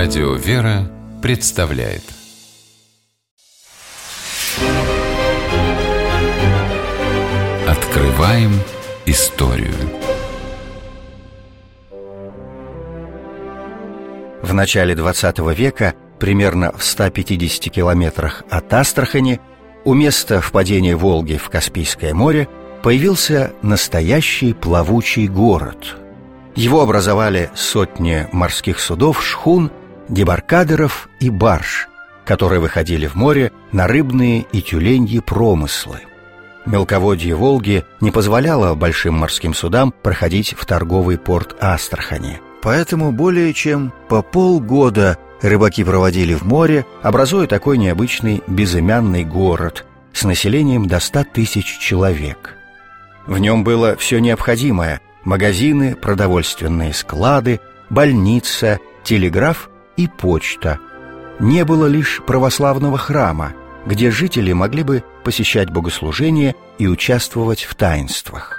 Радио «Вера» представляет Открываем историю. В начале XX века, примерно в 150 километрах от Астрахани, у места впадения Волги в Каспийское море, появился настоящий плавучий город. Его образовали сотни морских судов, шхун, дебаркадеров и барж, которые выходили в море на рыбные и тюленьи промыслы. Мелководье Волги не позволяло большим морским судам проходить в торговый порт Астрахани. Поэтому более чем по полгода рыбаки проводили в море, образуя такой необычный безымянный город с населением до 100 тысяч человек. В нем было все необходимое: магазины, продовольственные склады, больница, телеграф и почта. Не было лишь православного храма, где жители могли бы посещать богослужения и участвовать в таинствах.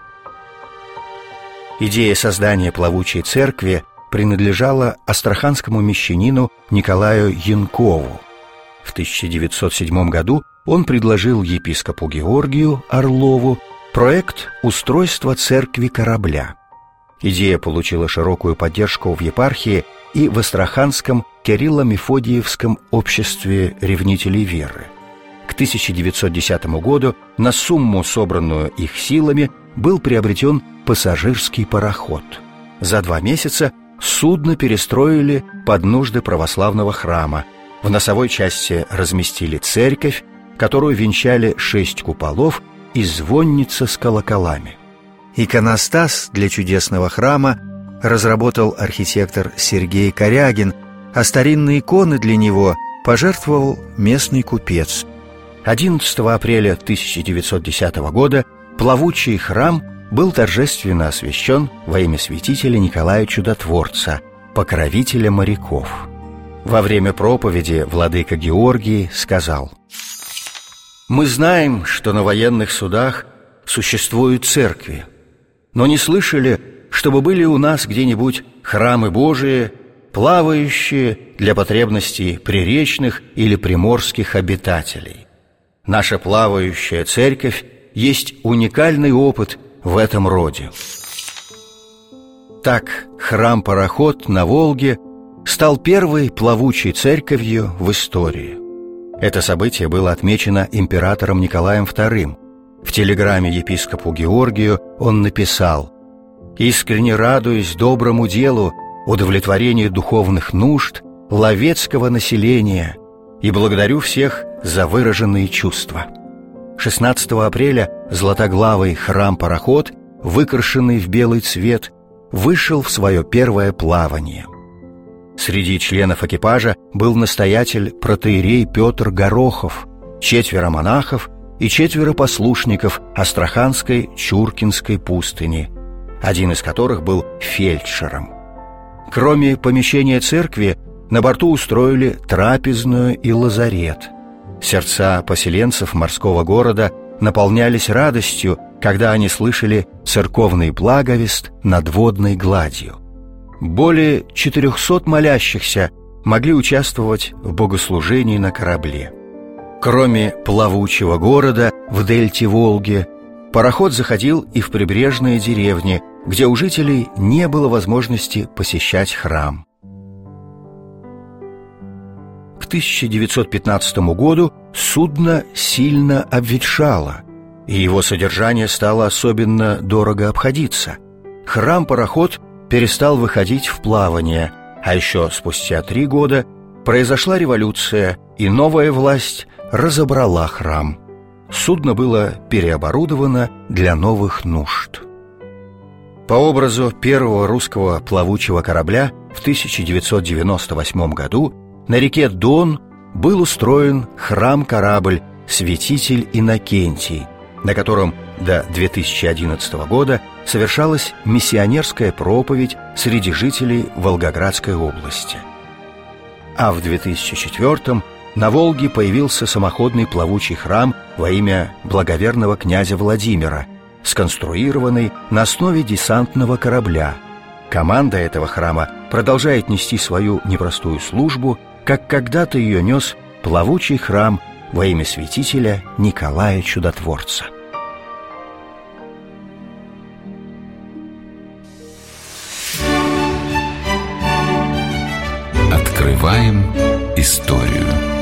Идея создания плавучей церкви принадлежала астраханскому мещанину Николаю Янкову. В 1907 году он предложил епископу Георгию Орлову проект устройства церкви корабля. Идея получила широкую поддержку в епархии и в Астраханском Кирилло-Мефодиевском обществе ревнителей веры. К 1910 году на сумму, собранную их силами, был приобретен пассажирский пароход. За 2 месяца судно перестроили под нужды православного храма. В носовой части разместили церковь, которую венчали 6 куполов и звонница с колоколами. Иконостас для чудесного храма разработал архитектор Сергей Корягин, а старинные иконы для него пожертвовал местный купец. 11 апреля 1910 года плавучий храм был торжественно освящен во имя святителя Николая Чудотворца, покровителя моряков. Во время проповеди владыка Георгий сказал: «Мы знаем, что на военных судах существуют церкви, но не слышали, чтобы были у нас где-нибудь храмы Божии, плавающие для потребностей приречных или приморских обитателей. Наша плавающая церковь есть уникальный опыт в этом роде». Так храм-пароход на Волге стал первой плавучей церковью в истории. Это событие было отмечено императором Николаем II. В телеграмме епископу Георгию он написал: «Искренне радуюсь доброму делу, удовлетворению духовных нужд ловецкого населения и благодарю всех за выраженные чувства». 16 апреля златоглавый храм-пароход, выкрашенный в белый цвет, вышел в свое первое плавание. Среди членов экипажа был настоятель протоиерей Петр Горохов, 4 монахов и 4 послушников Астраханской Чуркинской пустыни, один из которых был фельдшером. Кроме помещения церкви, на борту устроили трапезную и лазарет. Сердца поселенцев морского города наполнялись радостью, когда они слышали церковный благовест над водной гладью. Более 400 молящихся могли участвовать в богослужении на корабле. Кроме плавучего города в дельте Волги, пароход заходил и в прибрежные деревни, где у жителей не было возможности посещать храм. К 1915 году судно сильно обветшало, и его содержание стало особенно дорого обходиться. Храм-пароход перестал выходить в плавание, а еще спустя 3 года произошла революция, и новая власть разобрала храм. Судно было переоборудовано для новых нужд. По образу первого русского плавучего корабля в 1998 году на реке Дон был устроен храм-корабль «Святитель Иннокентий», на котором до 2011 года совершалась миссионерская проповедь среди жителей Волгоградской области. А в 2004 на Волге появился самоходный плавучий храм во имя благоверного князя Владимира, сконструированный на основе десантного корабля. Команда этого храма продолжает нести свою непростую службу, как когда-то ее нес плавучий храм во имя святителя Николая Чудотворца. Открываем историю.